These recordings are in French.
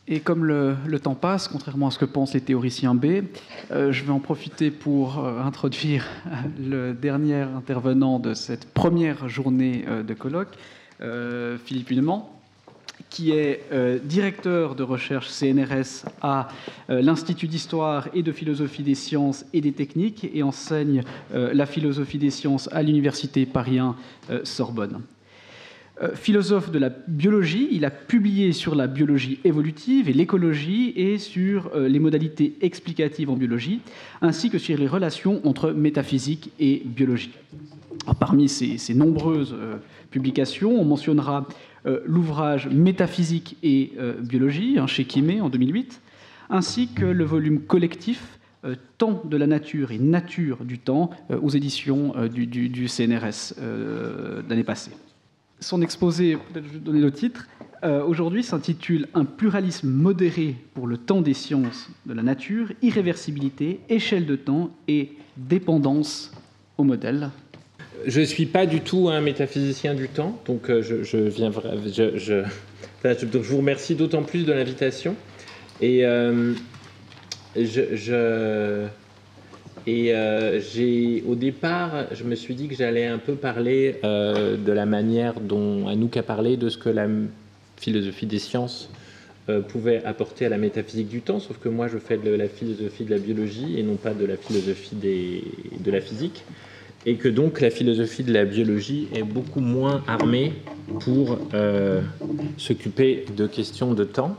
Et comme le temps passe, contrairement à ce que pensent les théoriciens B, je vais en profiter pour introduire le dernier intervenant de cette première journée de colloque, Philippe Huneman, qui est directeur de recherche CNRS à l'Institut d'histoire et de philosophie des sciences et des techniques et enseigne la philosophie des sciences à l'Université Paris 1 Sorbonne. Philosophe de la biologie, il a publié sur la biologie évolutive et l'écologie et sur les modalités explicatives en biologie, ainsi que sur les relations entre métaphysique et biologie. Alors, parmi ces nombreuses publications, on mentionnera l'ouvrage Métaphysique et biologie, chez Quimet en 2008, ainsi que le volume collectif Temps de la nature et nature du temps aux éditions du CNRS l'année passée. Son exposé, peut-être je vais donner le titre, aujourd'hui s'intitule « Un pluralisme modéré pour le temps des sciences de la nature, irréversibilité, échelle de temps et dépendance au modèle ». Je ne suis pas du tout un métaphysicien du temps, donc je vous remercie d'autant plus de l'invitation. Et au départ, je me suis dit que j'allais un peu parler de la manière dont Anouk a parlé de ce que la philosophie des sciences pouvait apporter à la métaphysique du temps, sauf que moi je fais de la philosophie de la biologie et non pas de la philosophie de la physique, et que donc la philosophie de la biologie est beaucoup moins armée pour s'occuper de questions de temps.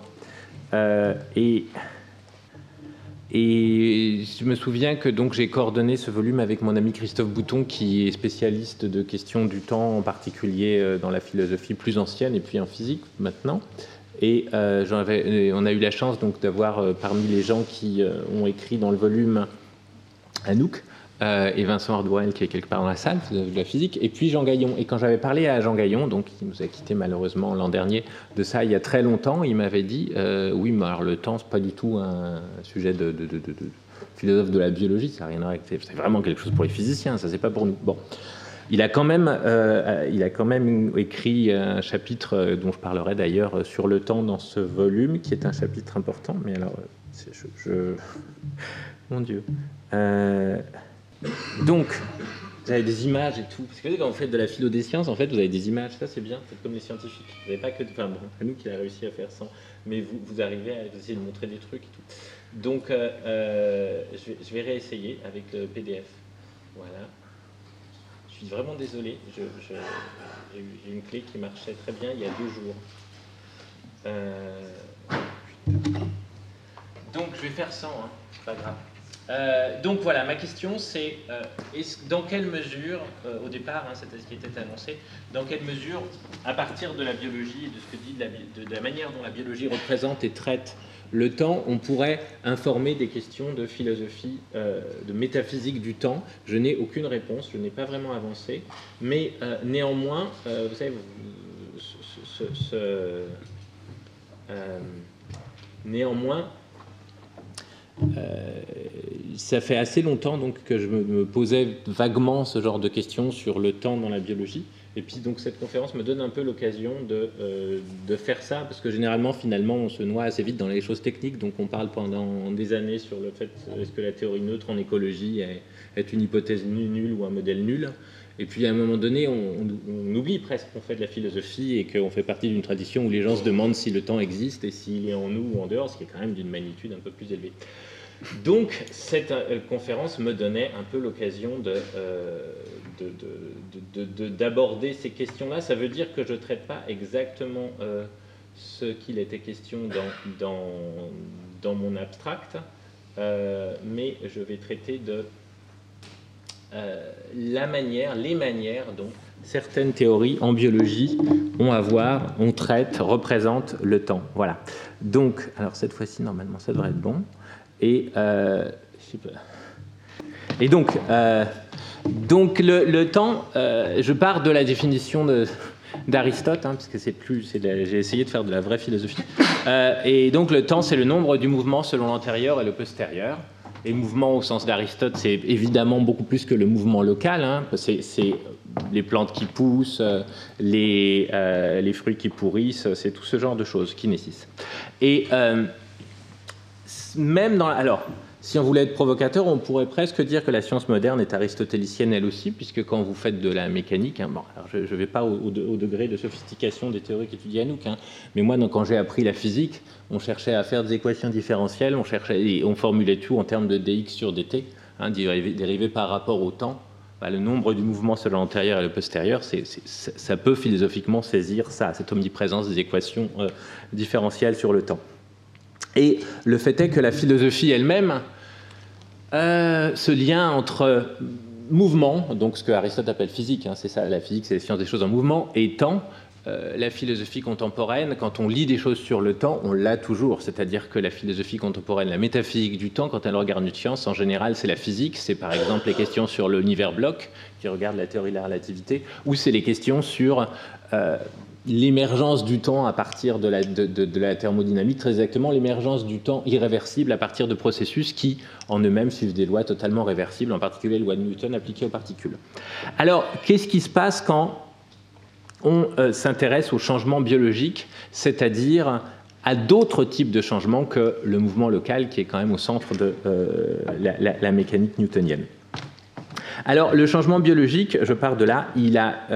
Et je me souviens que donc j'ai coordonné ce volume avec mon ami Christophe Bouton, qui est spécialiste de questions du temps, en particulier dans la philosophie plus ancienne et puis en physique maintenant. Et on a eu la chance donc d'avoir parmi les gens qui ont écrit dans le volume Anouk et Vincent Ardouin, qui est quelque part dans la salle de la physique, et puis Jean Gaillon. Et quand j'avais parlé à Jean Gaillon, donc qui nous a quittés malheureusement l'an dernier, de ça il y a très longtemps, il m'avait dit oui, mais alors le temps c'est pas du tout un sujet de philosophe de la biologie, ça n'a rien à voir avec, c'est vraiment quelque chose pour les physiciens, ça c'est pas pour nous. Bon, il a quand même écrit un chapitre dont je parlerai d'ailleurs sur le temps dans ce volume, qui est un chapitre important. Mais alors, mon Dieu. Donc, vous avez des images et tout. Parce que quand vous faites de la philo des sciences, en fait, vous avez des images. Ça, c'est bien. Faites comme les scientifiques. Vous n'avez pas que... Enfin, bon, à nous qui a réussi à faire ça. Mais vous arrivez à essayer de montrer des trucs et tout. Donc, je vais réessayer avec le PDF. Voilà. Je suis vraiment désolé. J'ai eu une clé qui marchait très bien il y a 2 jours. Donc, je vais faire sans. Hein. C'est pas grave. Donc voilà, ma question c'est dans quelle mesure, au départ, c'était ce qui était annoncé, dans quelle mesure, à partir de la biologie et de ce que dit de la manière dont la biologie représente et traite le temps, on pourrait informer des questions de philosophie, de métaphysique du temps. Je n'ai aucune réponse, je n'ai pas vraiment avancé, mais néanmoins, vous savez, néanmoins, ça fait assez longtemps donc, que je me posais vaguement ce genre de questions sur le temps dans la biologie. Et puis donc cette conférence me donne un peu l'occasion de faire ça, parce que généralement, finalement, on se noie assez vite dans les choses techniques. Donc on parle pendant des années sur le fait est-ce que la théorie neutre en écologie est une hypothèse nulle ou un modèle nul. Et puis à un moment donné, on oublie presque qu'on fait de la philosophie et qu'on fait partie d'une tradition où les gens se demandent si le temps existe et s'il est en nous ou en dehors, ce qui est quand même d'une magnitude un peu plus élevée. Donc cette conférence me donnait un peu l'occasion d'aborder ces questions-là. Ça veut dire que je ne traite pas exactement ce qu'il était question dans mon abstract, mais je vais traiter de les manières dont certaines théories en biologie représentent le temps. Voilà. Donc, alors cette fois-ci, normalement, ça devrait être bon. Et donc le temps, je pars de la définition d'Aristote, puisque j'ai essayé de faire de la vraie philosophie. Et donc le temps, c'est le nombre du mouvement selon l'antérieur et le postérieur. Et mouvement au sens d'Aristote, c'est évidemment beaucoup plus que le mouvement local. Hein. C'est les plantes qui poussent, les fruits qui pourrissent, c'est tout ce genre de choses qui naissent. Et même dans... Alors, si on voulait être provocateur, on pourrait presque dire que la science moderne est aristotélicienne elle aussi, puisque quand vous faites de la mécanique, hein, bon, alors je ne vais pas au degré de sophistication des théories qu'étudie Hanouk, hein, mais moi, donc, quand j'ai appris la physique, on cherchait à faire des équations différentielles, on formulait tout en termes de dx sur dt, hein, dérivé par rapport au temps. Bah, le nombre du mouvement selon l'antérieur et le postérieur, ça peut philosophiquement saisir ça, cette omniprésence des équations différentielles sur le temps. Et le fait est que la philosophie elle-même, ce lien entre mouvement, donc ce que Aristote appelle physique, hein, c'est ça, la physique, c'est les sciences des choses en mouvement, et temps, la philosophie contemporaine, quand on lit des choses sur le temps, on l'a toujours. C'est-à-dire que la philosophie contemporaine, la métaphysique du temps, quand elle regarde une science, en général, c'est la physique. C'est par exemple les questions sur l'univers bloc, qui regarde la théorie de la relativité, ou c'est les questions sur l'émergence du temps à partir de la thermodynamique, très exactement l'émergence du temps irréversible à partir de processus qui, en eux-mêmes, suivent des lois totalement réversibles, en particulier les lois de Newton appliquées aux particules. Alors, qu'est-ce qui se passe quand on s'intéresse au changement biologique, c'est-à-dire à d'autres types de changements que le mouvement local qui est quand même au centre de la mécanique newtonienne. Alors, le changement biologique, je pars de là, il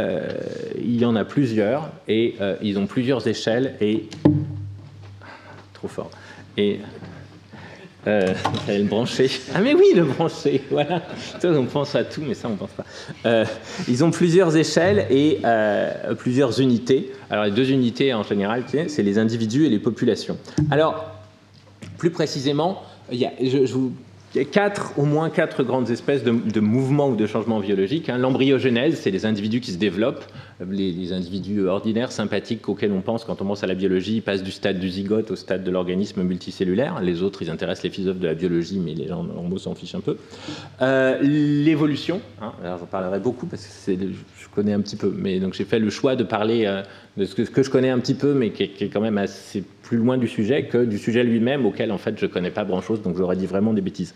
y en a plusieurs, et ils ont plusieurs échelles, et... Trop fort. Et... il fallait le brancher. Ah mais oui, le brancher, voilà. On pense à tout, mais ça, on ne pense pas. Ils ont plusieurs échelles et plusieurs unités. Alors, les deux unités, en général, c'est les individus et les populations. Alors, plus précisément, il y a au moins quatre grandes espèces de mouvements ou de changements biologiques. Hein. L'embryogenèse, c'est les individus qui se développent. Les individus ordinaires, sympathiques, auxquels on pense quand on pense à la biologie, ils passent du stade du zygote au stade de l'organisme multicellulaire. Les autres, ils intéressent les philosophes de la biologie, mais les gens en mots s'en fichent un peu. L'évolution, hein. Alors j'en parlerai beaucoup parce que je connais un petit peu, mais donc j'ai fait le choix de parler de ce que je connais un petit peu, mais qui est quand même assez plus loin du sujet que du sujet lui-même, auquel en fait je ne connais pas grand-chose, donc j'aurais dit vraiment des bêtises.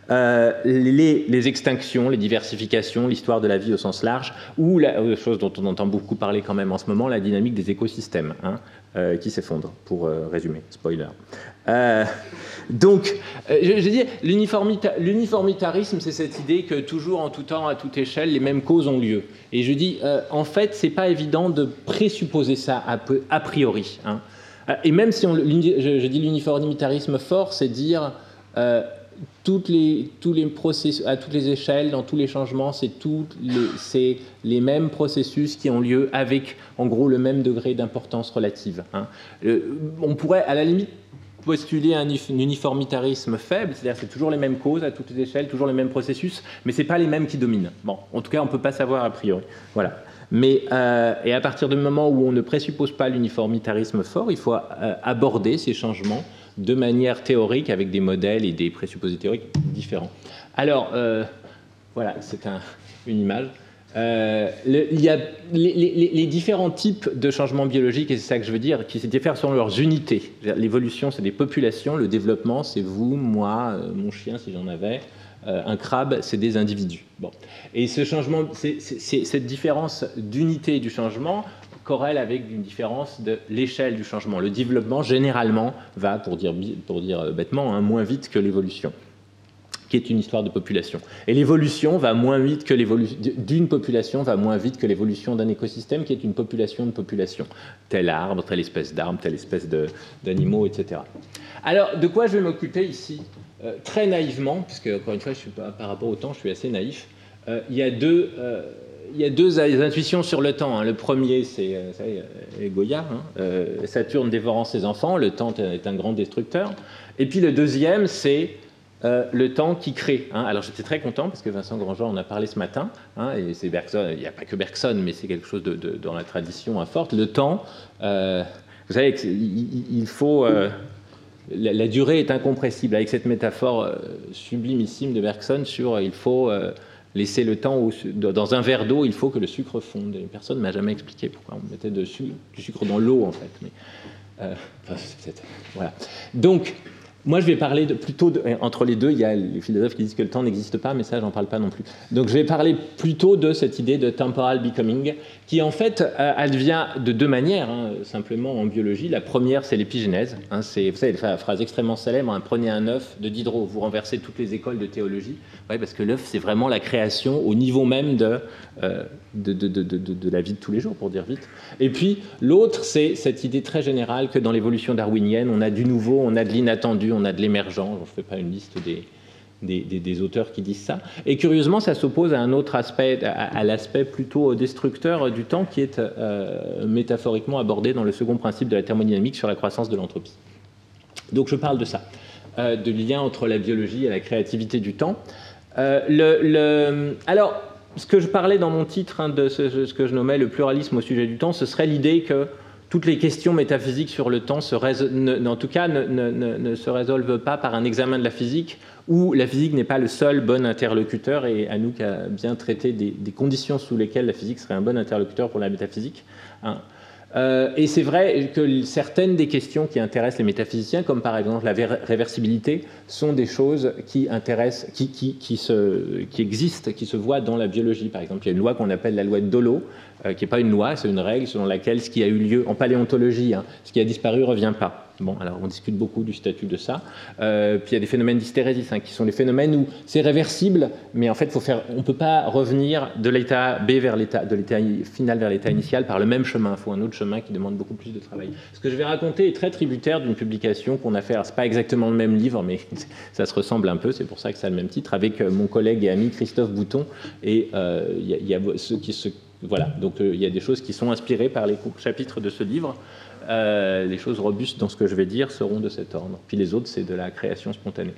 Les extinctions, les diversifications, l'histoire de la vie au sens large, ou la chose dont on entend beaucoup parler quand même en ce moment, la dynamique des écosystèmes, hein, qui s'effondrent, pour résumer, spoiler. Donc, je dis, l'uniformitarisme, c'est cette idée que toujours, en tout temps, à toute échelle, les mêmes causes ont lieu. Et je dis, en fait, c'est pas évident de présupposer ça a priori. Hein. Et même si je dis l'uniformitarisme fort, c'est dire tous les processus, à toutes les échelles, dans tous les changements, c'est les mêmes processus qui ont lieu avec, en gros, le même degré d'importance relative. Hein. On pourrait, à la limite, postuler un uniformitarisme faible, c'est-à-dire c'est toujours les mêmes causes à toutes les échelles, toujours les mêmes processus, mais c'est pas les mêmes qui dominent. Bon, en tout cas, on peut pas savoir a priori. Voilà. Mais et à partir du moment où on ne présuppose pas l'uniformitarisme fort, il faut aborder ces changements de manière théorique avec des modèles et des présupposés théoriques différents. Alors, voilà, c'est une image. Il y a les différents types de changements biologiques, et c'est ça que je veux dire, qui se diffèrent selon leurs unités. L'évolution, c'est des populations, le développement, c'est vous, moi, mon chien, si j'en avais, un crabe, c'est des individus. Bon. Et ce changement, cette différence d'unité du changement corrèle avec une différence de l'échelle du changement. Le développement, généralement, va, pour dire bêtement, hein, moins vite que l'évolution, qui est une histoire de population. Et l'évolution va moins vite que d'une population va moins vite que l'évolution d'un écosystème qui est une population de population. Tel arbre, telle espèce d'arbre, telle espèce d'animaux, etc. Alors, de quoi je vais m'occuper ici très naïvement, puisque, encore une fois, par rapport au temps, je suis assez naïf. Il y a deux intuitions sur le temps. Hein. Le premier, c'est Goya, hein, Saturne dévorant ses enfants, le temps est un grand destructeur. Et puis le deuxième, c'est le temps qui crée. Hein. Alors j'étais très content parce que Vincent Grandjean en a parlé ce matin, hein, et c'est Bergson, il n'y a pas que Bergson, mais c'est quelque chose dans la tradition forte. Le temps, vous savez, il faut... la durée est incompressible, avec cette métaphore sublimissime de Bergson sur il faut laisser le temps dans un verre d'eau, il faut que le sucre fonde. Et personne ne m'a jamais expliqué pourquoi on mettait du sucre dans l'eau, en fait. Mais, voilà. Donc, Moi, je vais parler entre les deux, il y a les philosophes qui disent que le temps n'existe pas, mais ça, j'en parle pas non plus. Donc, je vais parler plutôt de cette idée de temporal becoming, qui en fait advient de deux manières, simplement en biologie. La première, c'est l'épigénèse. C'est, vous savez, la phrase extrêmement célèbre, prenez un œuf de Diderot, vous renversez toutes les écoles de théologie. Ouais, parce que l'œuf, c'est vraiment la création au niveau même de la vie de tous les jours, pour dire vite. Et puis, l'autre, c'est cette idée très générale que dans l'évolution darwinienne, on a du nouveau, on a de l'inattendu, on a de l'émergent. Je ne fais pas une liste des auteurs qui disent ça. Et curieusement, ça s'oppose à un autre aspect, à l'aspect plutôt destructeur du temps, qui est métaphoriquement abordé dans le second principe de la thermodynamique sur la croissance de l'entropie. Donc, je parle de ça, de lien entre la biologie et la créativité du temps. Alors, ce que je parlais dans mon titre, de ce que je nommais le pluralisme au sujet du temps, ce serait l'idée que toutes les questions métaphysiques sur le temps, en tout cas, ne se résolvent pas par un examen de la physique, où la physique n'est pas le seul bon interlocuteur, et Anouk a bien traité des conditions sous lesquelles la physique serait un bon interlocuteur pour la métaphysique. Et c'est vrai que certaines des questions qui intéressent les métaphysiciens, comme par exemple la réversibilité, sont des choses qui intéressent, qui existent, qui se voient dans la biologie. Par exemple, il y a une loi qu'on appelle la loi de Dollo, qui n'est pas une loi, c'est une règle selon laquelle ce qui a eu lieu en paléontologie, ce qui a disparu ne revient pas. Bon, alors on discute beaucoup du statut de ça. Puis il y a des phénomènes d'hystérésis, qui sont les phénomènes où c'est réversible, mais en fait, on ne peut pas revenir de l'état B de l'état final vers l'état initial par le même chemin. Il faut un autre chemin qui demande beaucoup plus de travail. Ce que je vais raconter est très tributaire d'une publication qu'on a fait. Alors, c'est pas exactement le même livre, mais ça se ressemble un peu. C'est pour ça que ça a le même titre, avec mon collègue et ami Christophe Bouton. Et il y a ceux qui se... Voilà, donc il y a des choses qui sont inspirées par les chapitres de ce livre. Les choses robustes dans ce que je vais dire seront de cet ordre. Puis les autres, c'est de la création spontanée.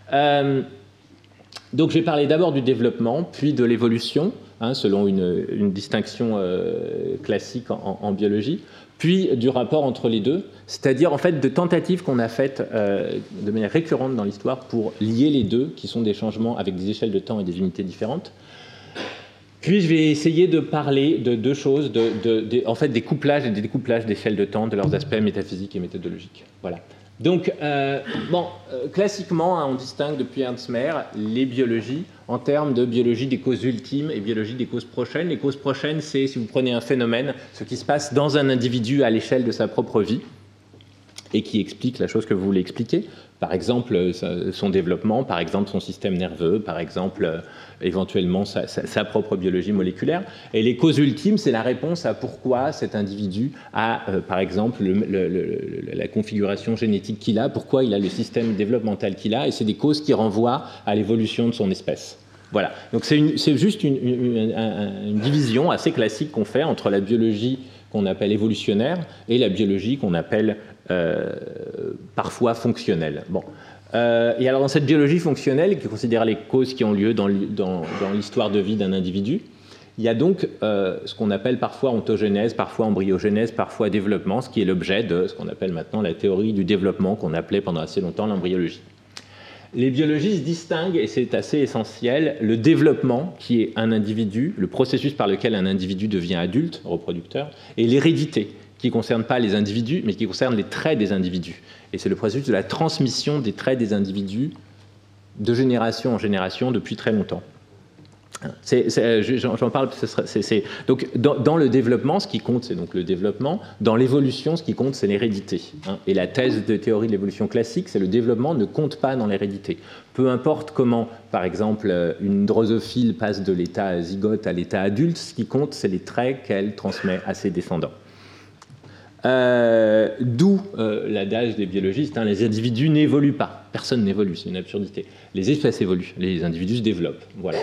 Donc je vais parler d'abord du développement, puis de l'évolution, selon une distinction classique en biologie, puis du rapport entre les deux, c'est-à-dire en fait de tentatives qu'on a faites de manière récurrente dans l'histoire pour lier les deux, qui sont des changements avec des échelles de temps et des unités différentes. Puis je vais essayer de parler de deux choses, en fait des couplages et des découplages d'échelles de temps, de leurs aspects métaphysiques et méthodologiques. Voilà. Donc, classiquement, on distingue depuis Ernst Mayr les biologies en termes de biologie des causes ultimes et biologie des causes prochaines. Les causes prochaines, c'est, si vous prenez un phénomène, ce qui se passe dans un individu à l'échelle de sa propre vie et qui explique la chose que vous voulez expliquer. Par exemple, son développement, par exemple son système nerveux, par exemple éventuellement sa propre biologie moléculaire. Et les causes ultimes, c'est la réponse à pourquoi cet individu a, par exemple, la configuration génétique qu'il a, pourquoi il a le système développemental qu'il a, et c'est des causes qui renvoient à l'évolution de son espèce. Voilà. Donc c'est juste une division assez classique qu'on fait entre la biologie qu'on appelle évolutionnaire et la biologie qu'on appelle parfois fonctionnelle. Bon. Et alors dans cette biologie fonctionnelle qui considère les causes qui ont lieu dans l'histoire de vie d'un individu, il y a donc ce qu'on appelle parfois ontogénèse, parfois embryogénèse, parfois développement, ce qui est l'objet de ce qu'on appelle maintenant la théorie du développement, qu'on appelait pendant assez longtemps l'embryologie. Les biologistes distinguent, et c'est assez essentiel, le développement, qui est un individu, le processus par lequel un individu devient adulte, reproducteur, et l'hérédité, qui ne concerne pas les individus, mais qui concerne les traits des individus. Et c'est le processus de la transmission des traits des individus de génération en génération depuis très longtemps. J'en parle, donc dans le développement, ce qui compte, c'est donc le développement. Dans l'évolution, ce qui compte, c'est l'hérédité. Et la thèse de théorie de l'évolution classique, c'est le développement ne compte pas dans l'hérédité. Peu importe comment, par exemple, une drosophile passe de l'état zygote à l'état adulte, ce qui compte, c'est les traits qu'elle transmet à ses descendants. D'où l'adage des biologistes, les individus n'évoluent pas. Personne n'évolue, c'est une absurdité. Les espèces évoluent, les individus se développent. Voilà.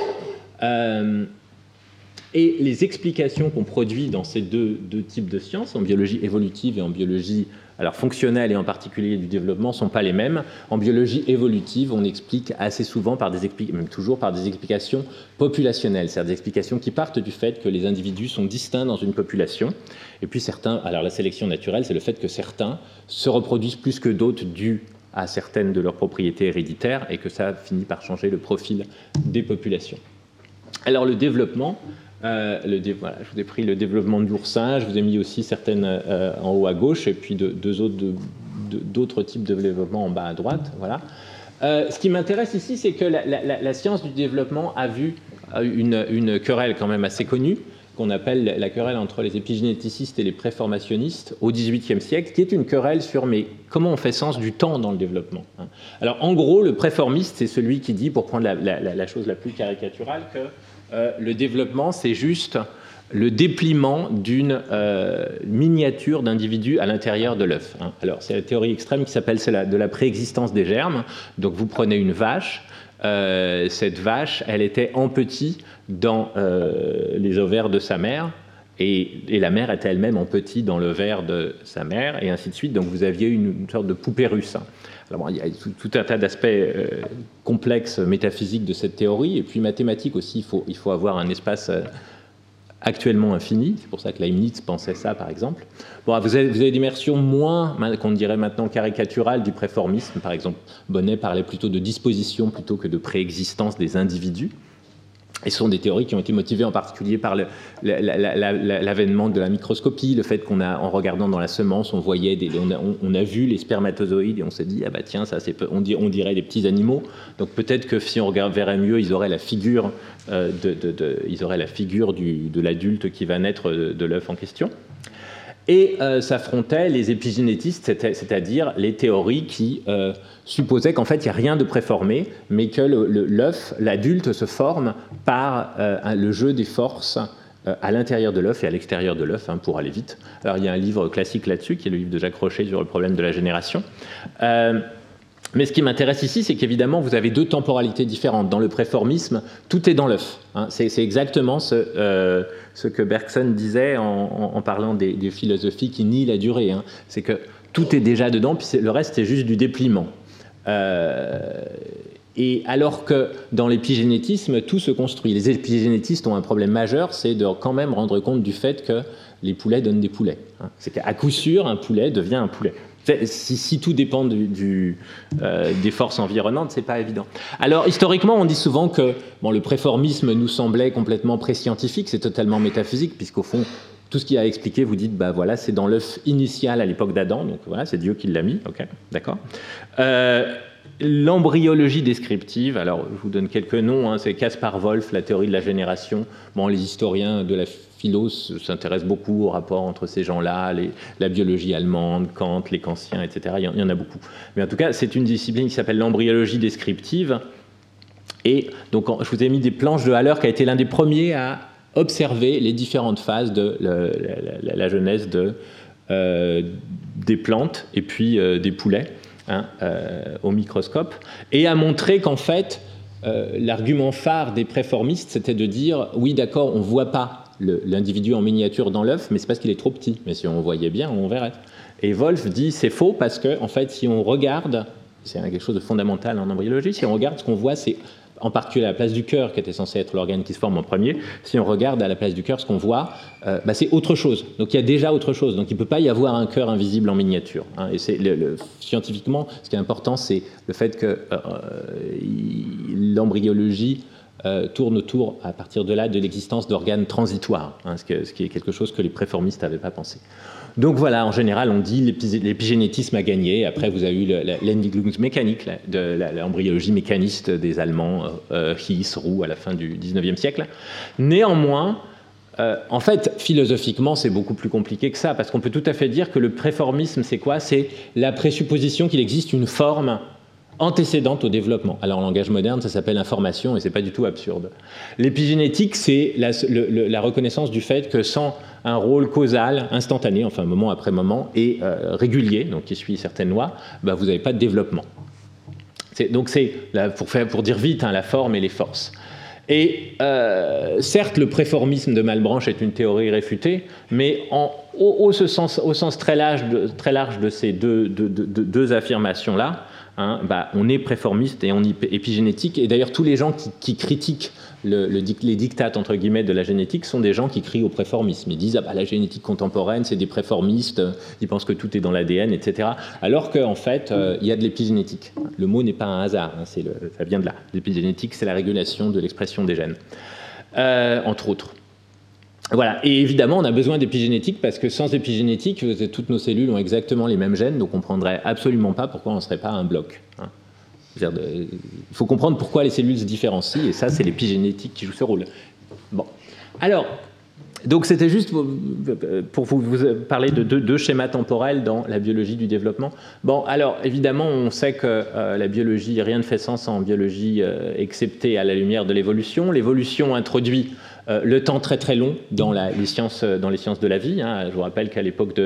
Et les explications qu'on produit dans ces deux types de sciences, en biologie évolutive et en biologie fonctionnelle et en particulier du développement, ne sont pas les mêmes. En biologie évolutive, on explique assez souvent, même toujours par des explications populationnelles, c'est-à-dire des explications qui partent du fait que les individus sont distincts dans une population. Et puis certains, alors la sélection naturelle, c'est le fait que certains se reproduisent plus que d'autres dû à certaines de leurs propriétés héréditaires et que ça finit par changer le profil des populations. Alors le développement, voilà, je vous ai pris le développement de l'oursin, je vous ai mis aussi certaines en haut à gauche, et puis deux autres d'autres types de développement en bas à droite. Voilà. Ce qui m'intéresse ici, c'est que la science du développement a vu une querelle quand même assez connue, qu'on appelle la querelle entre les épigénéticistes et les préformationnistes au XVIIIe siècle, qui est une querelle sur comment on fait sens du temps dans le développement. Alors en gros, le préformiste, c'est celui qui dit, pour prendre la chose la plus caricaturale, que le développement, c'est juste le dépliement d'une miniature d'individu à l'intérieur de l'œuf. Alors c'est la théorie extrême qui s'appelle celle de la préexistence des germes. Donc vous prenez une vache, cette vache, elle était en petit dans les ovaires de sa mère, et la mère était elle-même en petit dans l'ovaire de sa mère, et ainsi de suite. Donc vous aviez une sorte de poupée russe. Alors bon, il y a tout un tas d'aspects complexes métaphysiques de cette théorie, et puis mathématiques aussi. Il faut avoir un espace actuellement infini, c'est pour ça que Leibniz pensait ça, par exemple. Bon, vous avez des versions moins, qu'on dirait maintenant caricaturales du préformisme. Par exemple, Bonnet parlait plutôt de disposition plutôt que de préexistence des individus. Et ce sont des théories qui ont été motivées en particulier par l'avènement de la microscopie, le fait en regardant dans la semence, on a vu les spermatozoïdes et on s'est dit, ah bah tiens, ça on dirait des petits animaux. Donc peut-être que si on verrait mieux, ils auraient la figure de l'adulte qui va naître de l'œuf en question. Et s'affrontaient les épigénétistes, c'est-à-dire les théories qui supposaient qu'en fait il n'y a rien de préformé, mais que l'œuf, l'adulte, se forme par le jeu des forces à l'intérieur de l'œuf et à l'extérieur de l'œuf, pour aller vite. Alors il y a un livre classique là-dessus, qui est le livre de Jacques Rochet sur le problème de la génération. Mais ce qui m'intéresse ici, c'est qu'évidemment, vous avez deux temporalités différentes. Dans le préformisme, tout est dans l'œuf. C'est exactement ce que Bergson disait en parlant des philosophies qui nient la durée. C'est que tout est déjà dedans, puis le reste, c'est juste du dépliement. Et alors que dans l'épigénétisme, tout se construit. Les épigénétistes ont un problème majeur, c'est de quand même rendre compte du fait que les poulets donnent des poulets. C'est qu'à coup sûr, un poulet devient un poulet. Si tout dépend des forces environnantes, c'est pas évident. Alors, historiquement, on dit souvent que le préformisme nous semblait complètement pré-scientifique, c'est totalement métaphysique, puisqu'au fond, tout ce qu'il a expliqué, vous dites, voilà, c'est dans l'œuf initial à l'époque d'Adam, donc voilà, c'est Dieu qui l'a mis, ok, d'accord. L'embryologie descriptive, alors je vous donne quelques noms, c'est Caspar Wolff, la théorie de la génération. Les historiens de la philo s'intéressent beaucoup au rapport entre ces gens-là, la biologie allemande, Kant, les kantiens, etc. Il y en a beaucoup. Mais en tout cas, c'est une discipline qui s'appelle l'embryologie descriptive. Et donc, je vous ai mis des planches de Haller, qui a été l'un des premiers à observer les différentes phases de la genèse des plantes et puis des poulets. Au microscope, et a montré qu'en fait, l'argument phare des préformistes, c'était de dire, oui d'accord, on ne voit pas l'individu en miniature dans l'œuf, mais c'est parce qu'il est trop petit, mais si on voyait bien, on verrait. Et Wolff dit, c'est faux, parce que en fait, si on regarde, c'est quelque chose de fondamental en embryologie, si on regarde, ce qu'on voit, c'est en particulier à la place du cœur, qui était censé être l'organe qui se forme en premier, si on regarde à la place du cœur, ce qu'on voit, c'est autre chose. Donc il y a déjà autre chose. Donc il ne peut pas y avoir un cœur invisible en miniature. Et scientifiquement, ce qui est important, c'est le fait que l'embryologie tourne autour, à partir de là, de l'existence d'organes transitoires, ce qui est quelque chose que les préformistes n'avaient pas pensé. Donc voilà, en général, on dit l'épigénétisme a gagné. Après, vous avez eu l'Entwicklungsmechanik, de l'embryologie mécaniste des Allemands, Hies, Roux, à la fin du XIXe siècle. Néanmoins, en fait, philosophiquement, c'est beaucoup plus compliqué que ça, parce qu'on peut tout à fait dire que le préformisme, c'est quoi? C'est la présupposition qu'il existe une forme antécédente au développement. Alors en langage moderne, ça s'appelle information, et c'est pas du tout absurde. L'épigénétique, c'est la reconnaissance du fait que sans un rôle causal, instantané, enfin moment après moment, et régulier, donc qui suit certaines lois, vous n'avez pas de développement. Donc c'est, pour dire vite, la forme et les forces. Et certes, le préformisme de Malebranche est une théorie réfutée, mais au sens très large de ces deux affirmations-là, on est préformiste et on est épigénétique. Et d'ailleurs, tous les gens qui critiquent les dictates, entre guillemets, de la génétique sont des gens qui crient au préformisme. Ils disent la génétique contemporaine, c'est des préformistes, ils pensent que tout est dans l'ADN, etc. Alors qu'en fait, il y a de l'épigénétique. Le mot n'est pas un hasard, ça vient de là. L'épigénétique, c'est la régulation de l'expression des gènes, entre autres. Voilà, et évidemment, on a besoin d'épigénétique parce que sans épigénétique, toutes nos cellules ont exactement les mêmes gènes, donc on ne comprendrait absolument pas pourquoi on ne serait pas un bloc. Hein. Il faut comprendre pourquoi les cellules se différencient, et ça, c'est l'épigénétique qui joue ce rôle. Bon, alors, donc c'était juste pour vous parler de deux schémas temporels dans la biologie du développement. Bon, alors, évidemment, on sait que la biologie, rien ne fait sens en biologie, excepté à la lumière de l'évolution. L'évolution introduit le temps très très long dans les sciences de la vie. Hein. Je vous rappelle qu'à l'époque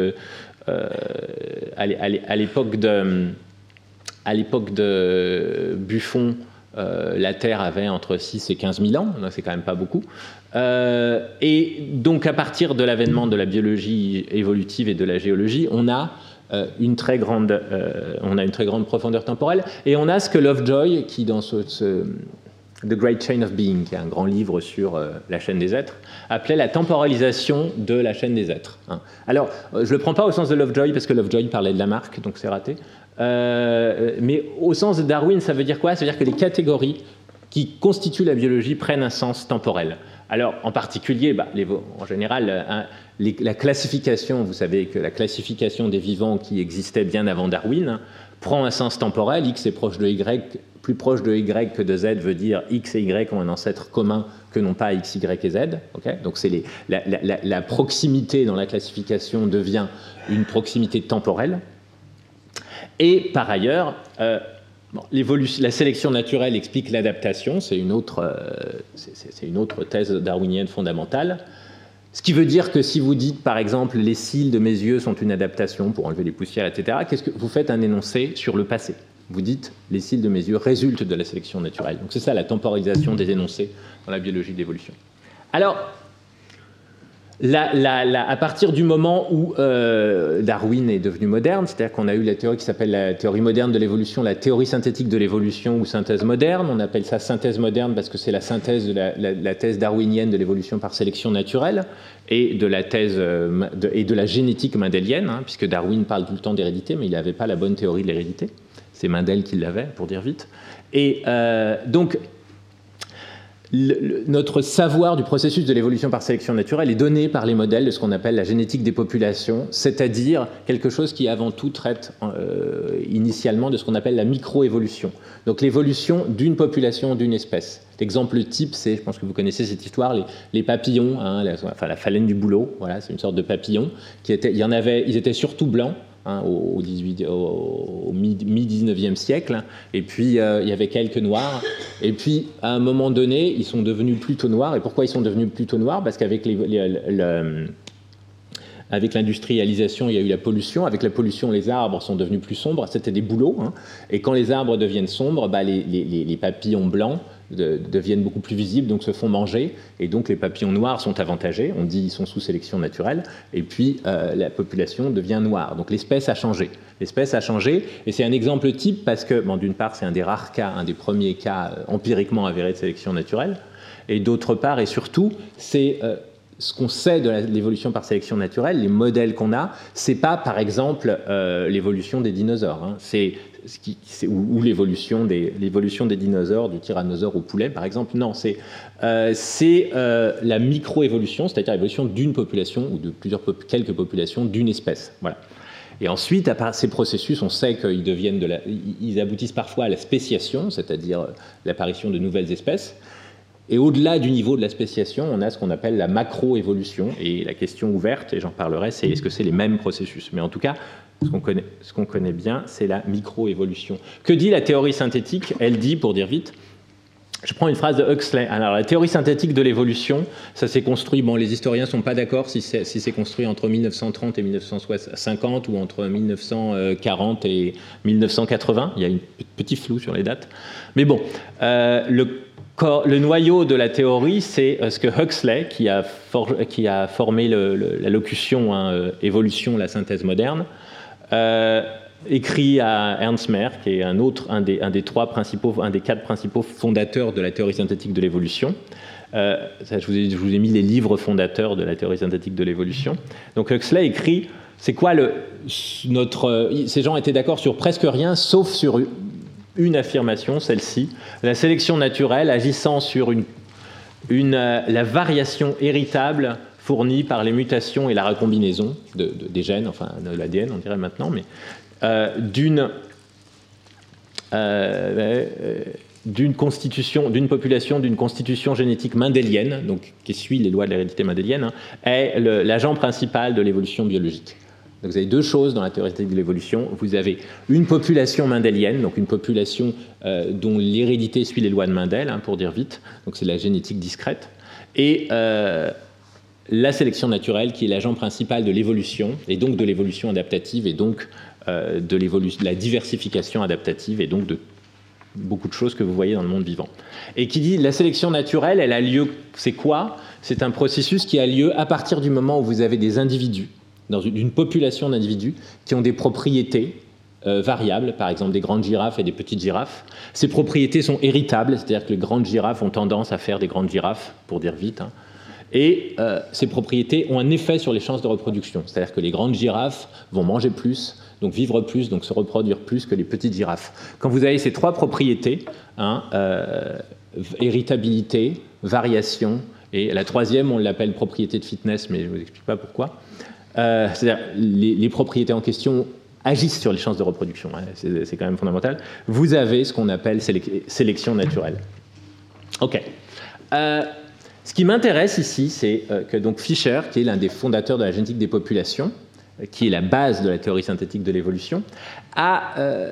de Buffon, la Terre avait entre 6 et 15 000 ans, donc c'est quand même pas beaucoup. Et donc à partir de l'avènement de la biologie évolutive et de la géologie, on a une très grande profondeur temporelle, et on a ce que Lovejoy, qui dans The Great Chain of Being, qui est un grand livre sur la chaîne des êtres, appelait la temporalisation de la chaîne des êtres. Hein. Alors, je ne le prends pas au sens de Lovejoy, parce que Lovejoy parlait de Lamarck, donc c'est raté. Mais au sens de Darwin, ça veut dire quoi? Ça veut dire que les catégories qui constituent la biologie prennent un sens temporel. Alors, en particulier, en général, la classification, vous savez que la classification des vivants qui existait bien avant Darwin prend un sens temporel. X est proche de Y, plus proche de Y que de Z veut dire X et Y ont un ancêtre commun que non pas X, Y et Z. Okay, donc c'est la proximité dans la classification devient une proximité temporelle. Et par ailleurs, la sélection naturelle explique l'adaptation, c'est une autre thèse darwinienne fondamentale. Ce qui veut dire que si vous dites, par exemple, les cils de mes yeux sont une adaptation pour enlever les poussières, etc., qu'est-ce que vous faites un énoncé sur le passé? Vous dites, les cils de mes yeux résultent de la sélection naturelle. Donc c'est ça la temporalisation des énoncés dans la biologie de l'évolution. Alors, à partir du moment où Darwin est devenu moderne, c'est-à-dire qu'on a eu la théorie qui s'appelle la théorie moderne de l'évolution, la théorie synthétique de l'évolution ou synthèse moderne, on appelle ça synthèse moderne parce que c'est la synthèse de la thèse darwinienne de l'évolution par sélection naturelle et de la thèse et de la génétique mendélienne, hein, puisque Darwin parle tout le temps d'hérédité, mais il n'avait pas la bonne théorie de l'hérédité. C'est Mendel qui l'avait, pour dire vite. Et donc, notre savoir du processus de l'évolution par sélection naturelle est donné par les modèles de ce qu'on appelle la génétique des populations, c'est-à-dire quelque chose qui avant tout traite initialement de ce qu'on appelle la microévolution, donc l'évolution d'une population, d'une espèce. L'exemple type, c'est, je pense que vous connaissez cette histoire, les papillons, hein, la phalène du bouleau, voilà, c'est une sorte de papillon, ils étaient surtout blancs, hein, au mi-19e siècle, et puis il y avait quelques noirs, et puis à un moment donné, ils sont devenus plutôt noirs. Et pourquoi ils sont devenus plutôt noirs? Parce qu'avec avec l'industrialisation, il y a eu la pollution. Avec la pollution, les arbres sont devenus plus sombres. C'était des bouleaux, hein. Et quand les arbres deviennent sombres, les papillons blancs deviennent beaucoup plus visibles, donc se font manger, et donc les papillons noirs sont avantagés, on dit ils sont sous sélection naturelle, et puis la population devient noire. Donc l'espèce a changé. L'espèce a changé, et c'est un exemple type parce que, d'une part, c'est un des rares cas, un des premiers cas empiriquement avérés de sélection naturelle, et d'autre part, et surtout, c'est ce qu'on sait de l'évolution par sélection naturelle, les modèles qu'on a, c'est pas, par exemple, l'évolution des dinosaures, hein. Ou l'évolution des dinosaures, du tyrannosaure au poulet, par exemple. Non, c'est la microévolution, c'est-à-dire l'évolution d'une population ou de quelques populations d'une espèce. Voilà. Et ensuite, à part ces processus, on sait qu'ils aboutissent parfois à la spéciation, c'est-à-dire l'apparition de nouvelles espèces. Et au-delà du niveau de la spéciation, on a ce qu'on appelle la macroévolution. Et la question ouverte, et j'en parlerai, c'est est-ce que c'est les mêmes processus? Mais en tout cas, ce qu'on connaît bien, c'est la microévolution. Que dit la théorie synthétique? Elle dit, pour dire vite, je prends une phrase de Huxley. Alors, la théorie synthétique de l'évolution, ça s'est construit, les historiens ne sont pas d'accord si c'est construit entre 1930 et 1950 ou entre 1940 et 1980. Il y a un petit flou sur les dates. Mais bon, le noyau de la théorie, c'est ce que Huxley, qui a formé la locution évolution, la synthèse moderne, écrit à Ernst Mayr, qui est un des quatre principaux fondateurs de la théorie synthétique de l'évolution. Je vous ai mis les livres fondateurs de la théorie synthétique de l'évolution. Donc Huxley écrit, c'est quoi ces gens étaient d'accord sur presque rien, sauf sur une affirmation, celle-ci, la sélection naturelle agissant sur la variation héritable fournie par les mutations et la recombinaison des gènes, enfin de l'ADN, on dirait maintenant, mais d'une population d'une constitution génétique mendélienne, donc qui suit les lois de l'hérédité mendélienne, hein, est l'agent principal de l'évolution biologique. Donc vous avez deux choses dans la théorie de l'évolution. Vous avez une population mendélienne, donc une population dont l'hérédité suit les lois de Mendel, hein, pour dire vite, donc c'est la génétique discrète, et la sélection naturelle qui est l'agent principal de l'évolution, et donc de l'évolution adaptative, et donc de la diversification adaptative, et donc de beaucoup de choses que vous voyez dans le monde vivant. Et qui dit la sélection naturelle, elle a lieu, c'est quoi? C'est un processus qui a lieu à partir du moment où vous avez des individus, dans une population d'individus qui ont des propriétés variables, par exemple des grandes girafes et des petites girafes. Ces propriétés sont héritables, c'est-à-dire que les grandes girafes ont tendance à faire des grandes girafes, pour dire vite, hein. Et ces propriétés ont un effet sur les chances de reproduction, c'est-à-dire que les grandes girafes vont manger plus, donc vivre plus, donc se reproduire plus que les petites girafes. Quand vous avez ces trois propriétés, hein, héritabilité, variation, et la troisième, on l'appelle propriété de fitness, mais je ne vous explique pas pourquoi. C'est-à-dire les propriétés en question agissent sur les chances de reproduction, hein, c'est quand même fondamental. Vous avez ce qu'on appelle sélection naturelle. Ok. Ce qui m'intéresse ici, c'est que donc Fischer, qui est l'un des fondateurs de la génétique des populations, qui est la base de la théorie synthétique de l'évolution, a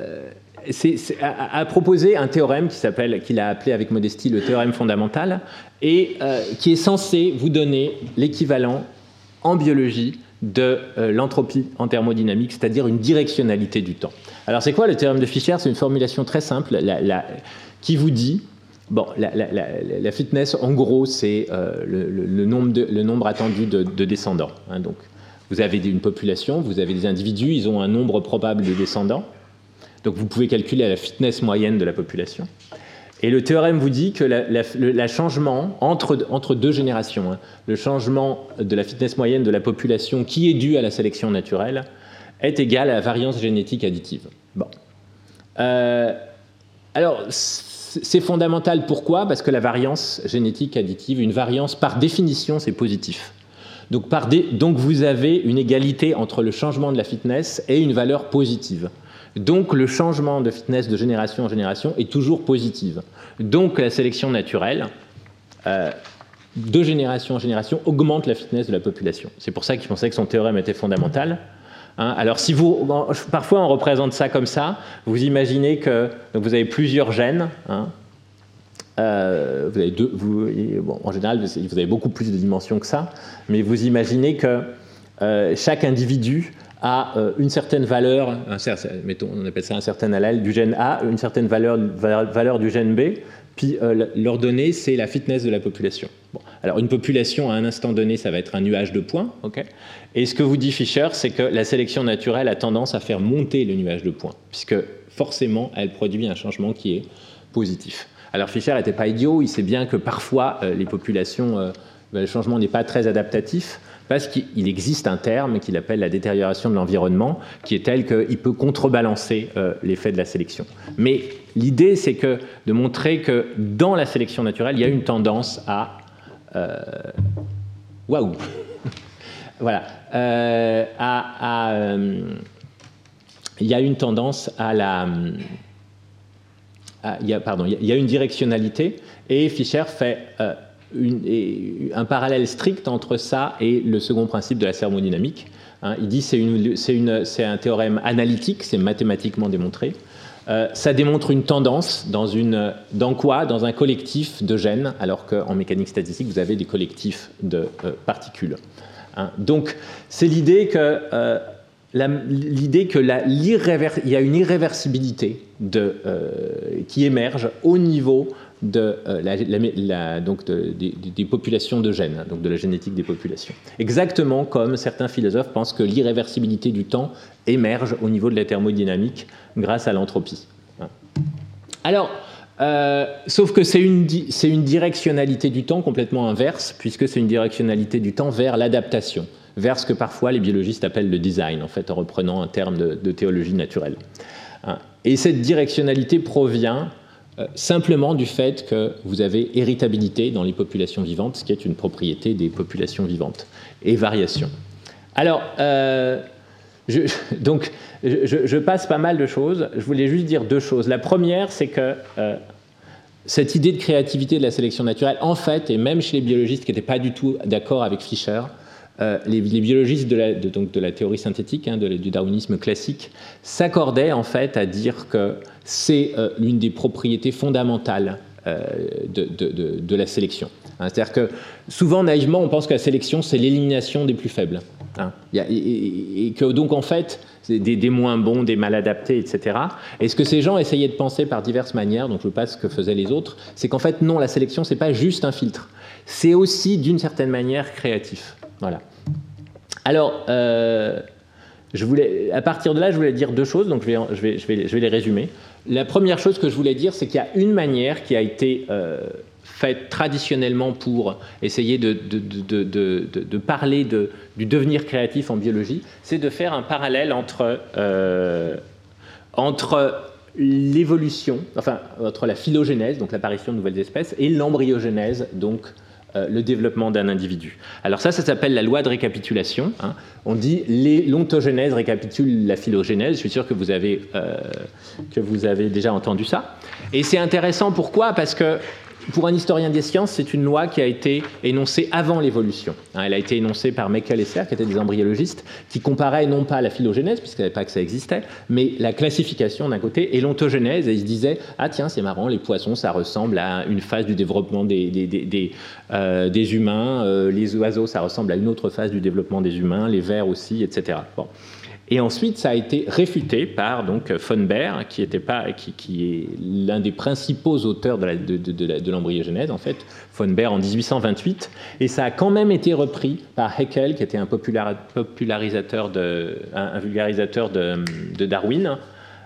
proposé un théorème qu'il a appelé avec modestie le théorème fondamental, et qui est censé vous donner l'équivalent en biologie de l'entropie en thermodynamique, c'est-à-dire une directionnalité du temps. Alors c'est quoi le théorème de Fischer? C'est une formulation très simple qui vous dit, bon, la fitness en gros c'est le nombre attendu de descendants, hein, donc vous avez une population, vous avez des individus, ils ont un nombre probable de descendants, donc vous pouvez calculer la fitness moyenne de la population. Et le théorème vous dit que le changement entre deux générations, hein, le changement de la fitness moyenne de la population qui est dû à la sélection naturelle est égal à la variance génétique additive. Bon. Alors, c'est fondamental. Pourquoi? Parce que la variance génétique additive, une variance par définition, c'est positif. Donc vous avez une égalité entre le changement de la fitness et une valeur positive. Donc le changement de fitness de génération en génération est toujours positive. Donc la sélection naturelle, de génération en génération, augmente la fitness de la population. C'est pour ça qu'il pensait que son théorème était fondamental. Hein, alors parfois on représente ça comme ça, vous imaginez que donc vous avez plusieurs gènes, hein, vous avez en général vous avez beaucoup plus de dimensions que ça, mais vous imaginez que chaque individu a une certaine valeur, mettons, on appelle ça un certain allèle du gène A, une certaine valeur du gène B, puis leur donnée, c'est la fitness de la population. Bon. Alors une population, à un instant donné, ça va être un nuage de points, okay. Et ce que vous dit Fischer, c'est que la sélection naturelle a tendance à faire monter le nuage de points, puisque forcément, elle produit un changement qui est positif. Alors Fischer n'était pas idiot, il sait bien que parfois, les populations, le changement n'est pas très adaptatif, parce qu'il existe un terme qu'il appelle la détérioration de l'environnement, qui est tel qu'il peut contrebalancer l'effet de la sélection. Mais l'idée, c'est de montrer que dans la sélection naturelle, il y a une tendance à... Waouh. Voilà. Il y a une tendance à la... il y a une directionnalité, et Fischer fait... un parallèle strict entre ça et le second principe de la thermodynamique. Hein, il dit c'est un théorème analytique, c'est mathématiquement démontré. Ça démontre une tendance dans quoi? Dans un collectif de gènes, alors qu'en mécanique statistique, vous avez des collectifs de particules. Hein, donc, c'est l'idée que il y a une irréversibilité qui émerge au niveau des populations de gènes, donc de la génétique des populations. Exactement comme certains philosophes pensent que l'irréversibilité du temps émerge au niveau de la thermodynamique grâce à l'entropie. Alors, sauf que c'est une directionnalité du temps complètement inverse, puisque c'est une directionnalité du temps vers l'adaptation, vers ce que parfois les biologistes appellent le design, en fait, en reprenant un terme de théologie naturelle. Et cette directionnalité provient simplement du fait que vous avez héritabilité dans les populations vivantes, ce qui est une propriété des populations vivantes, et variation. Alors, je passe pas mal de choses. Je voulais juste dire deux choses. La première, c'est que cette idée de créativité de la sélection naturelle, en fait, et même chez les biologistes qui n'étaient pas du tout d'accord avec Fischer, les biologistes de la théorie synthétique, du darwinisme classique, s'accordaient en fait à dire que c'est l'une des propriétés fondamentales de la sélection. C'est-à-dire que souvent, naïvement, on pense que la sélection, c'est l'élimination des plus faibles. Et que donc, en fait, des moins bons, des mal adaptés, etc. Et ce que ces gens essayaient de penser par diverses manières, donc je ne veux pas ce que faisaient les autres, c'est qu'en fait, non, la sélection, ce n'est pas juste un filtre. C'est aussi, d'une certaine manière, créatif. Voilà. Alors, à partir de là, je voulais dire deux choses, donc je vais les résumer. La première chose que je voulais dire, c'est qu'il y a une manière qui a été faite traditionnellement pour essayer de parler du devenir créatif en biologie, c'est de faire un parallèle entre l'évolution, enfin entre la phylogénèse, donc l'apparition de nouvelles espèces, et l'embryogénèse, donc le développement d'un individu. Alors ça s'appelle la loi de récapitulation. On dit l'ontogénèse récapitule la phylogénèse. Je suis sûr que vous avez déjà entendu ça. Et c'est intéressant, pourquoi ? Parce que pour un historien des sciences, c'est une loi qui a été énoncée avant l'évolution. Elle a été énoncée par Meckel et Serre, qui étaient des embryologistes, qui comparaient non pas la phylogénèse, puisqu'ils ne savaient pas que ça existait, mais la classification d'un côté et l'ontogénèse. Et ils se disaient, ah tiens, c'est marrant, les poissons, ça ressemble à une phase du développement des humains, les oiseaux, ça ressemble à une autre phase du développement des humains, les vers aussi, etc. Bon. Et ensuite, ça a été réfuté par donc von Baer, qui est l'un des principaux auteurs de l'embryogénèse, en fait, von Baer en 1828, et ça a quand même été repris par Haeckel, qui était un vulgarisateur de Darwin,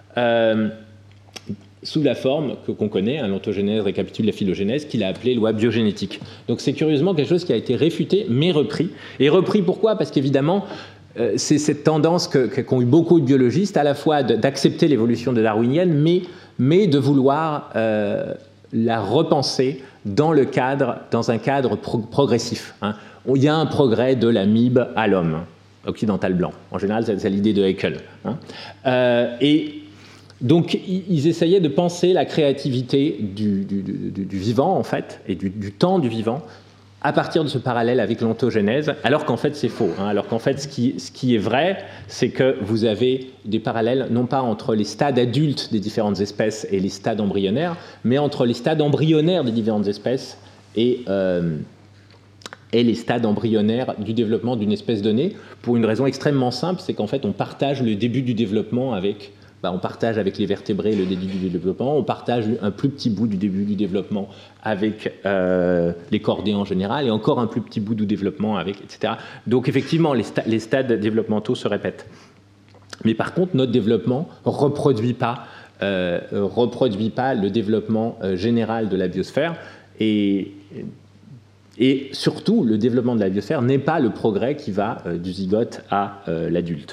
sous la forme qu'on connaît, l'ontogénèse récapitule la phylogénèse, qu'il a appelée loi biogénétique. Donc c'est curieusement quelque chose qui a été réfuté, mais repris. Et repris pourquoi ? Parce qu'évidemment, c'est cette tendance qu'ont eu beaucoup de biologistes, à la fois d'accepter l'évolution de darwinienne, mais de vouloir la repenser dans un cadre progressif. Il y a un progrès de l'amibe à l'homme occidental blanc. En général, c'est l'idée de Haeckel. Et donc, ils essayaient de penser la créativité du vivant, en fait, et du temps du vivant, à partir de ce parallèle avec l'ontogénèse, alors qu'en fait c'est faux. Alors qu'en fait ce qui est vrai, c'est que vous avez des parallèles non pas entre les stades adultes des différentes espèces et les stades embryonnaires, mais entre les stades embryonnaires des différentes espèces et les stades embryonnaires du développement d'une espèce donnée, pour une raison extrêmement simple, c'est qu'en fait on partage le début du développement avec... on partage avec les vertébrés le début du développement, on partage un plus petit bout du début du développement avec les chordés en général, et encore un plus petit bout du développement avec, etc. Donc effectivement, les stades développementaux se répètent. Mais par contre, notre développement ne reproduit pas le développement général de la biosphère, et surtout, le développement de la biosphère n'est pas le progrès qui va du zygote à l'adulte.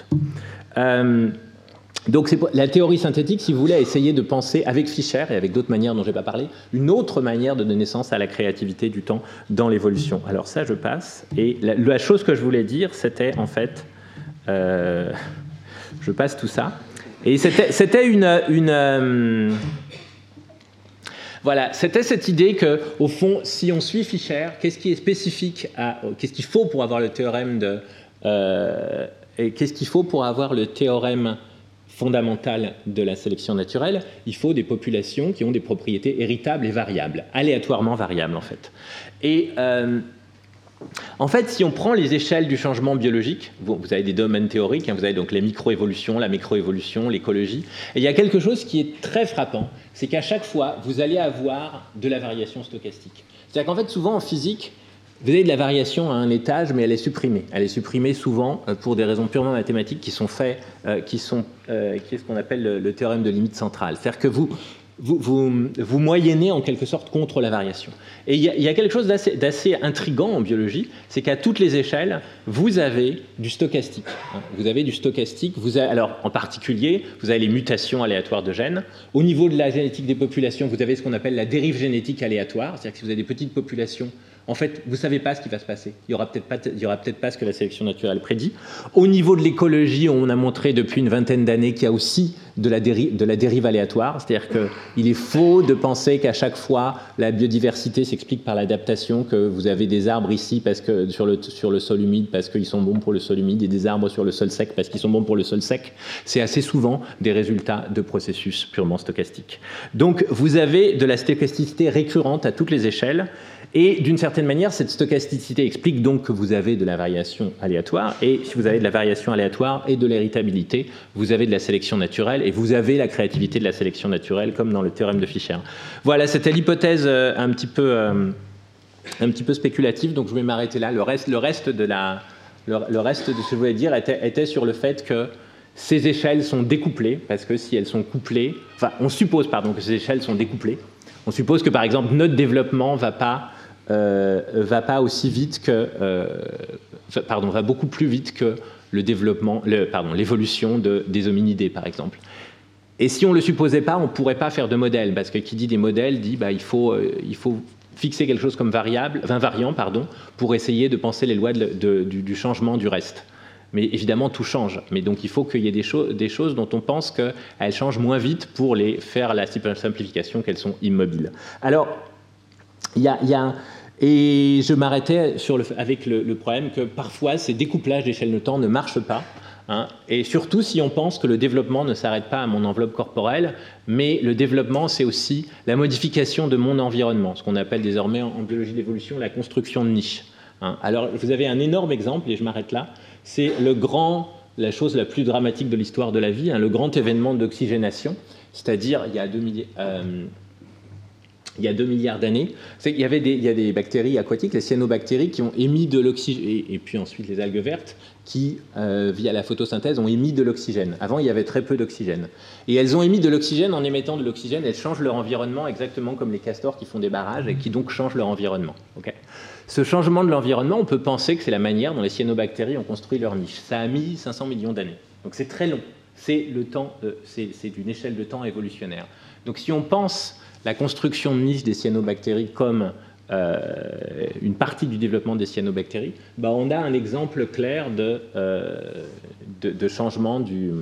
Donc la théorie synthétique, si vous voulez, a essayé de penser avec Fischer et avec d'autres manières dont je n'ai pas parlé, une autre manière de donner naissance à la créativité du temps dans l'évolution. Alors ça, je passe. Et la chose que je voulais dire, c'était en fait... je passe tout ça. Et c'était voilà, c'était cette idée que, au fond, si on suit Fischer, qu'est-ce qui est spécifique qu'est-ce qu'il faut pour avoir le théorème qu'est-ce qu'il faut pour avoir le théorème fondamentale de la sélection naturelle? Il faut des populations qui ont des propriétés héritables et variables, aléatoirement variables en fait. Et en fait, si on prend les échelles du changement biologique, vous avez des domaines théoriques, vous avez donc les microévolutions, la microévolution, l'écologie, et il y a quelque chose qui est très frappant, c'est qu'à chaque fois, vous allez avoir de la variation stochastique. C'est-à-dire qu'en fait, souvent en physique, vous avez de la variation à un étage, mais elle est supprimée. Elle est supprimée souvent pour des raisons purement mathématiques qui est ce qu'on appelle le théorème de limite centrale. C'est-à-dire que vous moyennez en quelque sorte contre la variation. Et il y a quelque chose d'assez intriguant en biologie, c'est qu'à toutes les échelles, vous avez du stochastique. Vous avez du stochastique. Alors, en particulier, vous avez les mutations aléatoires de gènes. Au niveau de la génétique des populations, vous avez ce qu'on appelle la dérive génétique aléatoire. C'est-à-dire que si vous avez des petites populations, en fait, vous ne savez pas ce qui va se passer. Il n'y aura peut-être pas ce que la sélection naturelle prédit. Au niveau de l'écologie, on a montré depuis une vingtaine d'années qu'il y a aussi de la dérive aléatoire. C'est-à-dire qu'il est faux de penser qu'à chaque fois, la biodiversité s'explique par l'adaptation, que vous avez des arbres ici parce que, sur le sol humide parce qu'ils sont bons pour le sol humide et des arbres sur le sol sec parce qu'ils sont bons pour le sol sec. C'est assez souvent des résultats de processus purement stochastiques. Donc, vous avez de la stochasticité récurrente à toutes les échelles. Et d'une certaine manière, cette stochasticité explique donc que vous avez de la variation aléatoire. Et si vous avez de la variation aléatoire et de l'héritabilité, vous avez de la sélection naturelle et vous avez la créativité de la sélection naturelle, comme dans le théorème de Fischer. Voilà, c'était l'hypothèse un petit peu spéculative, donc je vais m'arrêter là. Le reste de ce que je voulais dire était sur le fait que ces échelles sont découplées, parce que si elles sont couplées, enfin, on suppose que ces échelles sont découplées. On suppose que, par exemple, notre développement va aussi vite que, va beaucoup plus vite que l'évolution des hominidés, par exemple. Et si on ne le supposait pas, on ne pourrait pas faire de modèle, parce que qui dit des modèles dit il faut fixer quelque chose comme variant, pour essayer de penser les lois du changement du reste. Mais évidemment, tout change. Mais donc, il faut qu'il y ait des choses dont on pense qu'elles changent moins vite pour les faire la simplification qu'elles sont immobiles. Alors, et je m'arrêtais avec le problème que parfois, ces découplages d'échelle de temps ne marchent pas. Et surtout si on pense que le développement ne s'arrête pas à mon enveloppe corporelle, mais le développement, c'est aussi la modification de mon environnement, ce qu'on appelle désormais en biologie de l'évolution la construction de niches. Alors, vous avez un énorme exemple, et je m'arrête là. C'est la chose la plus dramatique de l'histoire de la vie, le grand événement d'oxygénation, c'est-à-dire il y a 2 milliards d'années. Il y a des bactéries aquatiques, les cyanobactéries, qui ont émis de l'oxygène, et puis ensuite les algues vertes, qui, via la photosynthèse, ont émis de l'oxygène. Avant, il y avait très peu d'oxygène. Et elles ont émis de l'oxygène. En émettant de l'oxygène, elles changent leur environnement exactement comme les castors qui font des barrages et qui donc changent leur environnement. Okay. Ce changement de l'environnement, on peut penser que c'est la manière dont les cyanobactéries ont construit leur niche. Ça a mis 500 millions d'années. Donc c'est très long. C'est d'une échelle de temps évolutionnaire. Donc si on pense la construction de niche des cyanobactéries comme une partie du développement des cyanobactéries, on a un exemple clair de changement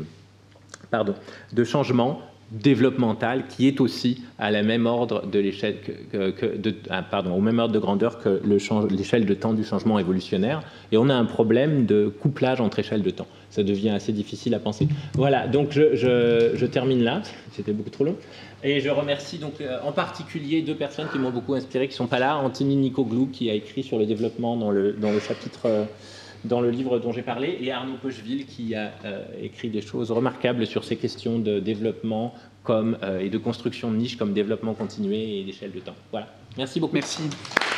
développemental qui est aussi à la même ordre de l'échelle au même ordre de grandeur que l'échelle de temps du changement évolutionnaire. Et on a un problème de couplage entre échelles de temps. Ça devient assez difficile à penser. Voilà, donc je termine là. C'était beaucoup trop long. Et je remercie donc en particulier 2 personnes qui m'ont beaucoup inspiré, qui ne sont pas là. Anthony Nicoglu, qui a écrit sur le développement dans le chapitre... dans le livre dont j'ai parlé, et Arnaud Pocheville qui a écrit des choses remarquables sur ces questions de développement et de construction de niches comme développement continué et d'échelle de temps. Voilà. Merci beaucoup. Merci.